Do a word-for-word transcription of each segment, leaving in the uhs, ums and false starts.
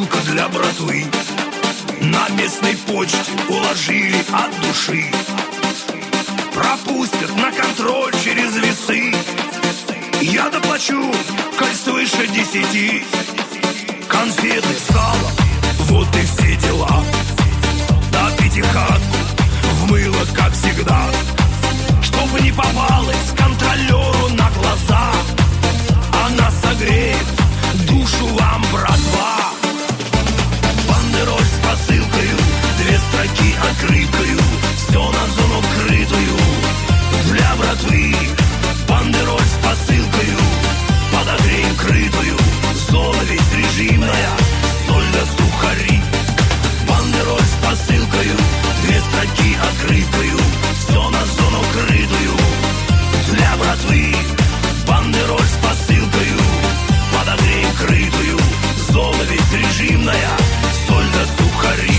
посылка для братвы. На местной почте уложили от души. Пропустят на контроль через весы. Я доплачу, коль свыше десяти. Конфеты, сало, вот и все дела. На пятихатку в мыло, как всегда, чтобы не попалась контролеру на глаза. Она согреет душу вам, братва. Бандероль с посылкою, две строки открыткою, все на зону крытую для братвы. Бандероль с посылкою, подогреем крытую, зона ведь режимная, соль да сухари. Бандероль с посылкою, две строки открыткою, все на зону крытую для братвы. Бандероль с посылкою, подогреем крытую, зона ведь режимная, соль да сухари.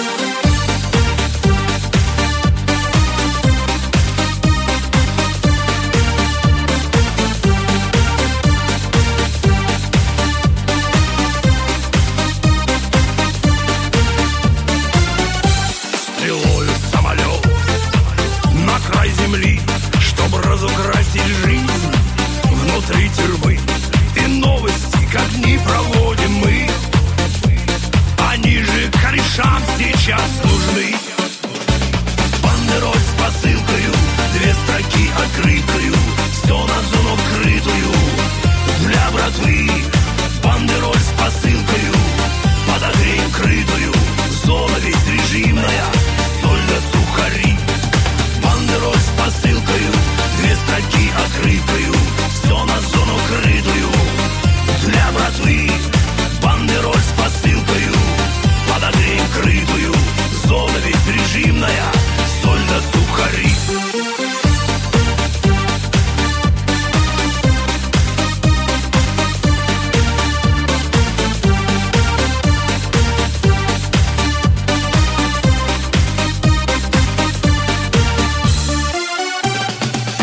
Стрелою самолет на край земли, чтобы разукрасить жизнь внутри тюрьмы. И новости, как дни проводим мы, они же корешам сейчас нужны. Бандероль с посылкою, две строки открыткою, все на зону крытую для братвы. Бандероль с посылкою, подогреем крытую, зона ведь режимная, соль да сухари. Бандероль с посылкою, две строки открыткою, все на зону крытую для братвы. Бандероль с посылкою, подогреем крытую, зона ведь режимная, соль да сухари.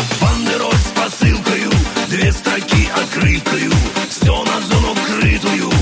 Бандероль с посылкою, две строки открыткою, все на зону крытую